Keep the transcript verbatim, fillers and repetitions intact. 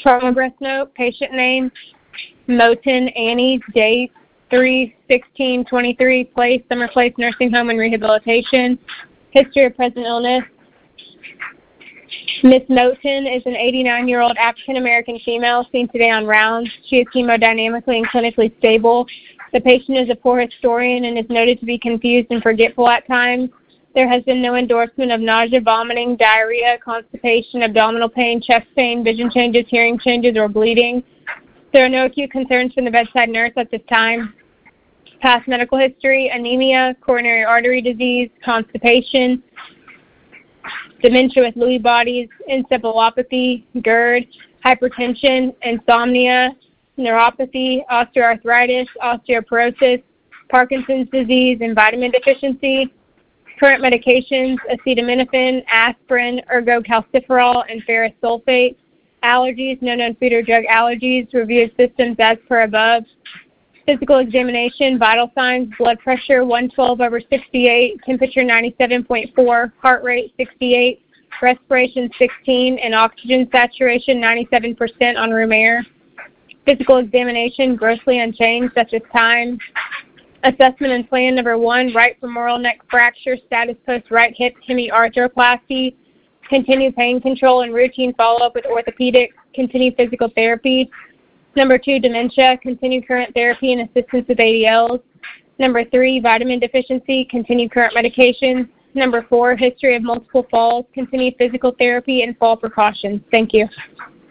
Trauma breast note, patient name, Moten Annie, date three sixteen twenty-three, place, Summer Place Nursing Home and Rehabilitation. History of present illness. Miz Moten is an eighty-nine-year-old African-American female seen today on rounds. She is hemodynamically and clinically stable. The patient is a poor historian and is noted to be confused and forgetful at times. There has been no endorsement of nausea, vomiting, diarrhea, constipation, abdominal pain, chest pain, vision changes, hearing changes, or bleeding. There are no acute concerns from the bedside nurse at this time. Past medical history: anemia, coronary artery disease, constipation, dementia with Lewy bodies, encephalopathy, GERD, hypertension, insomnia, neuropathy, osteoarthritis, osteoporosis, Parkinson's disease, and vitamin deficiency. Current medications: acetaminophen, aspirin, ergocalciferol, and ferrous sulfate. Allergies: no known food or drug allergies. Review of systems as per above. Physical examination: vital signs, blood pressure one twelve over sixty-eight, temperature ninety-seven point four, heart rate sixty-eight, respiration sixteen, and oxygen saturation ninety-seven percent on room air. Physical examination: grossly unchanged at this time. Assessment and plan: number one, right femoral neck fracture, status post right hip hemiarthroplasty, continue pain control and routine follow-up with orthopedics, continue physical therapy. Number two, dementia, continue current therapy and assistance with A D Ls. Number three, vitamin deficiency, continue current medications. Number four, history of multiple falls, continue physical therapy and fall precautions. Thank you.